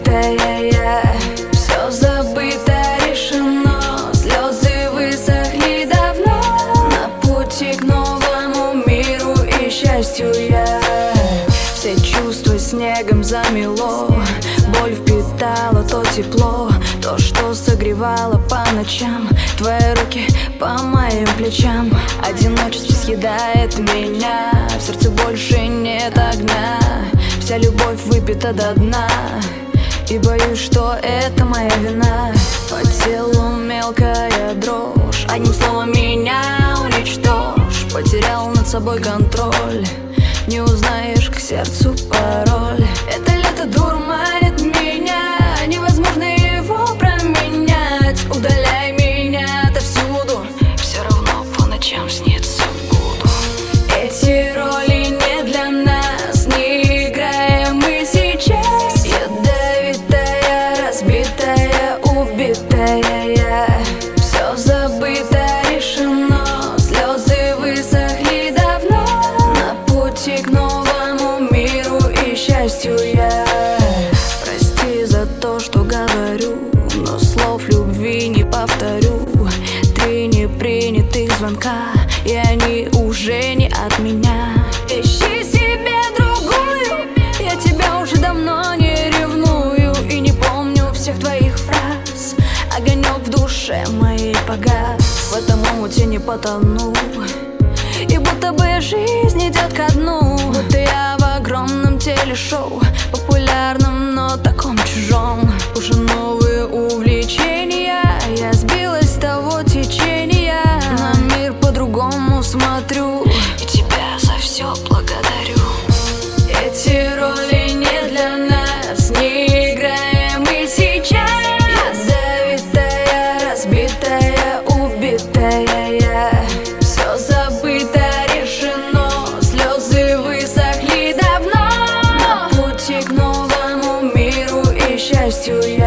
убитая я. Все забыто, решено, слезы высохли давно. На пути к новому миру и счастью я. Все чувства снегом замело, боль впитала то тепло, то, что согревало по ночам. Твои руки по моим плечам. Одиночество съедает меня, в сердце больше нет огня. Вся любовь выпита до дна, и боюсь, что это моя вина. По телу мелкая дрожь, одним словом меня уничтожь. Потерял над собой контроль, не узнаешь к сердцу пароль. Это лето дурманит меня, невозможно его променять. Удаляй меня отовсюду, все равно по ночам снится буду. Эти роли не для нас, не играем мы сейчас. Ядовитая, разбитая, убитая я. Все забыто, решено, слезы высохли давно. На пути к новому миру и счастью я. Прости за то, что говорю, но слов любви не повторю. Три непринятых звонка, и они уже не от меня. Ищи себе другую, я тебя уже давно не ревную. И не помню всех твоих фраз, огонек в душе моей погас. В этом омуте не потону, и будто бы жизнь идет ко дну. Будто я в огромном телешоу, популярном, но таком чужом. Уже новые увлечения, я сбилась с того течения. На мир по-другому смотрю, и тебя за все благодарю. Эти роли не для нас, не играем мы сейчас. Ядовитая, разбитая, убитая я. Все забыто, решено, слезы высохли давно. На пути к новому миру и счастью я.